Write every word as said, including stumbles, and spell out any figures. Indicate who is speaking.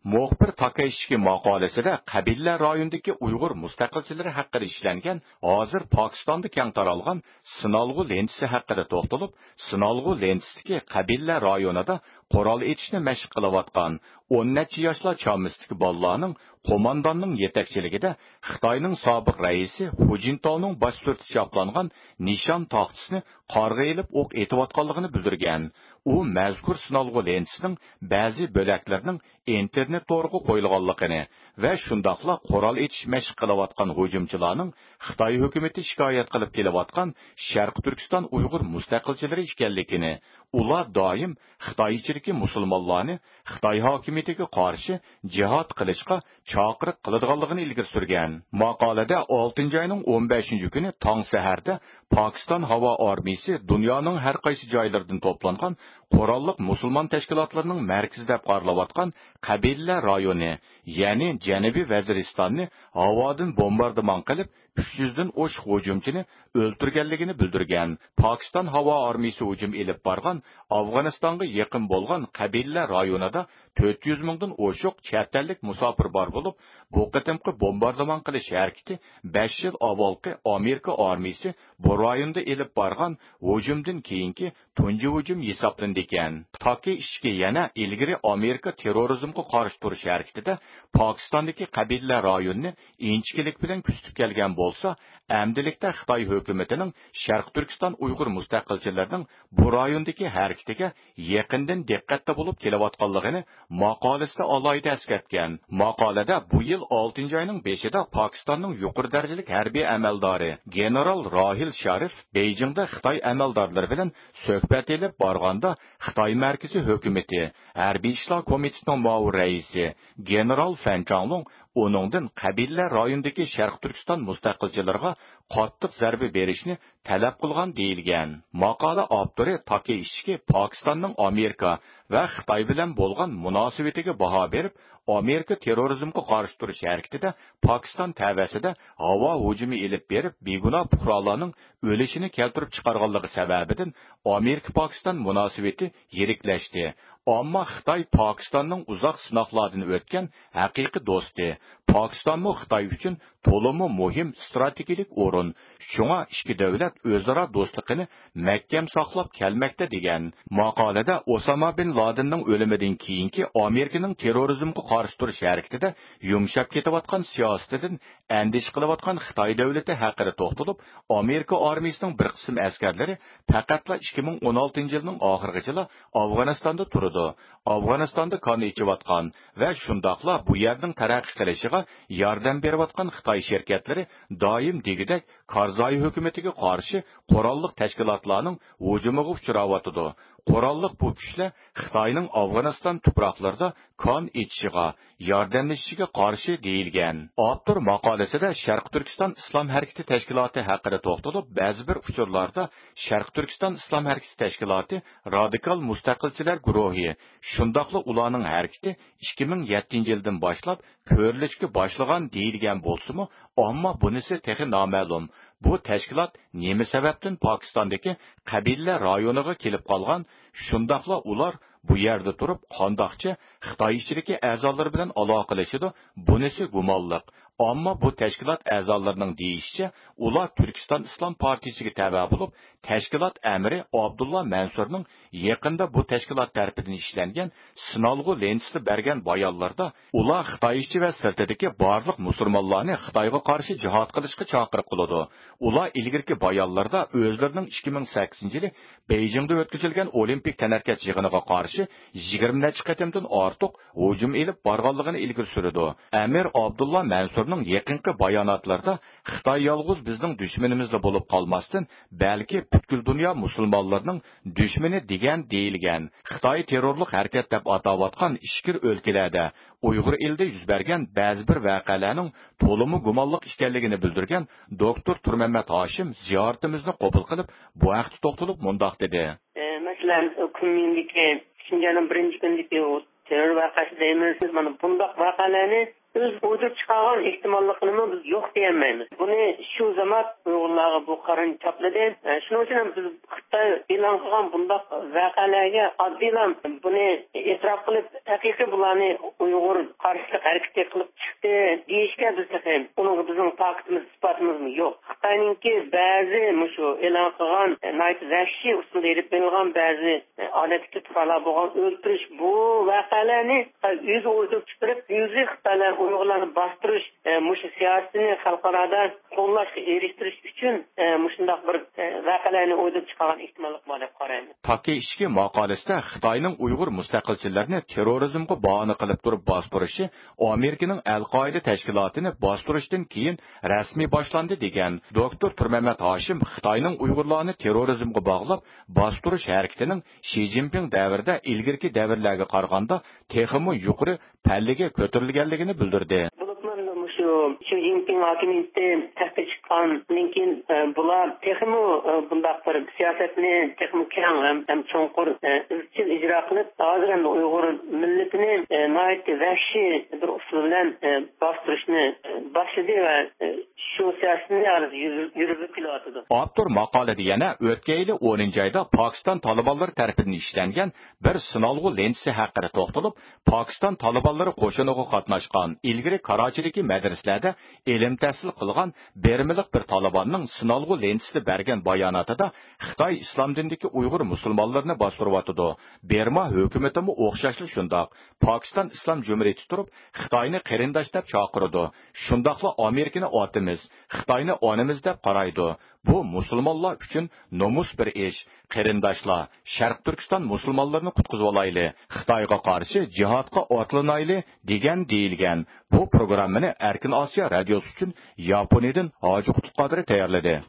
Speaker 1: Muxbir Takayishki maqolasida qabila rayonidagi Uyg'ur mustaqilchilari haqida ishlangan, hozir Pokistonda keng taralgan Sinalg'u lentasi haqida to'xtalib, Sinalg'u lentasidagi qabila rayonida qurol etishni mashq qilayotgan o'n necha yoshlar chamisidagi bolalarning qo'mondonning yetakchiligida Xitoyning sobiq raisi Hu Jintaoning bosh surtishi shoplangan nishon taxtasini qorga ilib o'q etayotganligini bildirgan. U mazkur Sinalg'u lentasining ba'zi bo'laklarining internet to'riga qo'yilganligini va shundoqla qurol etish mashq qilayotgan hujumchilarning Xitoy hukumati shikoyat qilib kelayotgan Sharq Turkiston Uyg'ur mustaqilchilari ekanligini, ular doim Xitoychilik musulmonlarni Xitoy hokimiyatiga qarshi jihad qilishga chaqiriq qiladiganligini ilgari surgan. Maqolada oltinchi oyning o'n beshinchi kuni tong saharda Pokiston havo armiyasi dunyoning har qaysi joylaridan to'plangan qurolli musulmon tashkilotlarining markazi deb qaralayotgan qabila rayoni, ya'ni Janubiy Vaziristonni havodan bombardimon qilib uch yuzdan oshiq hujumchini o'ltirganligini bildirgan. Pokiston havo armiyasi hujum elib borgan Afg'onistonga yaqin bo'lgan qabila rayonida to'rt yuz mingdan oshiq chet ellik musofir bor bo'lib, bu qatimqi bombardimon qilish harakati besh yil avvalgi Amerika armiyasi bu rayonda elib borgan hujumdan keyingi tunji hujum hisoblandi ekan. Toki ishga yana ilgari Amerika terrorizmga qarshi turish harakatida Pokistondagi qabila rayonni inchkilik bilan kuzatib kelgan bo'lsa, amdilikda Xitoy hukumatining Sharq Turkiston Uyg'ur mustaqilchilarining bu rayondagi harakatiga yaqindan diqqatda bo'lib kelayotganligini maqolasida alohida eslatgan. Maqolada bu yil oltinchi oyning beshida Pokistonning yuqori darajali harbiy amaldori general Rohil Sharif Beijingda Xitoy amaldorlari bilan suhbat elib borganda Xitoy markaziy hukumati harbiy ishlar komitetining muavir raisi general Fan Changlong uningdan qabila rayonidagi Sharq Turkiston mustaqilchilariga qattiq zarba berishni talab qilgan deyilgan. Maqola avtori Taki ishki Pokistonning Amerika va Xitoy bilan bo'lgan munosabatiga baho berib, Amerika terrorizmga qarshi turish harakatida Pokiston tavasida havo hujumi elib berib, begunoh fuqarolarning o'lishini keltirib chiqarganligi sababidan Amerika Pokiston munosabati yiriklashdi. Ammo Xitoy Pokistonning uzoq sinoqlardan o'tgan haqiqiy do'sti. Pokistonmi Xitoy uchun to'limi muhim strategik o'rin. Shunga ikki davlat o'zaro do'stligini mahkam saqlab kelmoqda degan. Maqolada Osama bin Ladenning o'limidan keyingi Amerikaning terrorizmga qarshi turish harakatida yumshab ketayotgan siyosatidan andish qilayotgan Xitoy davlati haqida to'xtalib, Amerika armiyasining bir qism askarlari faqatla ikki ming o'n oltinchi yilning oxirigacha Afg'onistonda turdi. Afg'onistonda qon ichayotgan va shundoqla bu yerning taraqqiy qilishiga yordam berayotgan Xitoy shirkatlari doim degidek Karzai hukumatiga qarshi qurolli tashkilotlarning hujumiga uchrayotdi. Qurolli bu kuchlar Xitoyning Afg'oniston tuproqlarida qon ichishiga, yordamlashishiga qarshi deyilgan. Avtor maqolasida Sharq Turkiston Islom harakati tashkiloti haqida to'xtalib, ba'zi bir uchurlarda Sharq Turkiston Islom harakati tashkiloti radikal mustaqilchilar guruhi, shundoqla ularning harakati ikki ming yettinchi yildan boshlab ko'rilishga boshlagan deyilgan bo'lsa-mu, ammo bunisi texi noma'lum. Bu tashkilot nima sababdan Pokistondagi qabila rayoniga kelib qolgan, shundoqla ular bu yerda turib qandoqcha Xitoychiligi a'zolari bilan aloqalashadi, bunisi gumonliq. Ammo bu tashkilot a'zolarining deyishicha, ular Turkiston Islom partiyasiga tabe bo'lib, tashkilot amiri Abdullah Mansurning yaqinda bu tashkilot tarafidan ishlangan Sinalg'u lentasida bergan bayonlarda ular Xitoychi va sirtidagi barliq musulmonlarni Xitoyga qarshi jihad qilishga chaqiriq qiladi. Ular ilgirki bayonlarda o'zlarining ikki ming sakkizinchi yili Beijingda o'tkazilgan Olimpik tanarkat yig'iniga qarshi yigirma necha qatimdan ortiq hujum elib borganligini ilgari surdi. Amir Abdullah Mansurning yaqinqi bayonotlarida Xitoy yolg'iz bizning dushmanimizda bo'lib qolmasdan, balki butkul dunyo musulmonlarining dushmani degan deyilgan. Xitoy terrorlik harakat deb atayotgan ishkir o'lkalarda Uyg'ur elida yuz bergan ba'zi bir voqealarning to'limi gumonliq ekanligini bildirgan doktor Turmamat Hoshim ziyoratimizni qabul qilib, bu haqda to'xtalib mundoq dedi.
Speaker 2: Masalan, kunlikka Xinjiangning birinchi kundagi terror vaqasi deymiz. Mana bundaq vaqalarni öz uydurup çıkargan ihtimallıqını biz yok diyemeyiz. Bunu şu zaman Uygurlarga bu qarın çapladı. Yani şunun için biz Xitay e'lon qilgan bundaq vaqalarga oddilan buni e'tirof qilib, haqiqiy bularni Uyg'ur qarshilik harakati qilib chiqdi deyishga biz ham uning bizning taqdimiz isbotimiz yo'q. Xitoyninki ba'zi shu e'lon qilgan nayt vahshiy usulda elib berilgan ba'zi odatdagi tufalar bo'lgan o'ldirish bu vaqalarni o'zi o'ylab chiqarib, o'zi Xitoylar Uyg'urlarni bostirish mushu siyosatini xalqaro qo'llashga erishtirish uchun mushundaq bir vaqalarni o'ylab chiqargan ehtimollik bor deb qarayman.
Speaker 1: Taki ishki maqolasida Xitoyning Uyg'ur mustaqilchilarini terrorizmga bahona qilib turib bostirishi Amerikaning Al-Qoida tashkilotini bostirishdan keyin rasmiy boshlandi degan doktor Turmamat Hoshim Xitoyning Uyg'urlarni terrorizmga bog'lab bostirish harakatining Shi Jinping davrida ilgirki davrlarga qaraganda texmi yuqori pallaga ko'tarilganligini bildirdi.
Speaker 2: Şu Xi Jinping hokimiyati taxtga chiqqandan keyin bular texmi bundaq bir siyosatni texmi keng ham cho'nqur izchil ijro qilib, hozir ham Uyg'ur millatini nihoyatda vahshiy bir usul bilan bostirishni boshladi va shu siyosatni yurgizib kelyotdi.
Speaker 1: Avtor maqolada yana o'tgan yili o'ninchi oyda Pokiston Talibanlari tomonidan ishlangan bir sinalg'u lentsi haqida to'xtalib, Pokiston Talibanlari qo'shiniga qatnashgan ilgari Karachi'dagi madrasalarda ilm tahsil qilgan bermilik bir Talibanning sinalg'u lentsida bergan bayonotida Xitoy islom dinidagi Uyg'ur musulmonlarini bostiryotdi. Berma hukumatimi o'xshashli shundoq. Pokiston islom jumhuriyati turib, Xitoyni qarindosh deb chaqirdi. Shundoqla Amerikani otimiz, Xitoyni onimiz deb qaraydi. Bu musulmonlar uchun nomus bir ish. Qarindoshlar, Sharq Turkiston musulmonlarini qutqizib olayli, Xitoyga qarshi jihodga otlanayli degan deyilgan. Bu programmani Erkin Osiyo radiosi uchun Yaponiyadan Hoji Qutqadiri tayyorladi.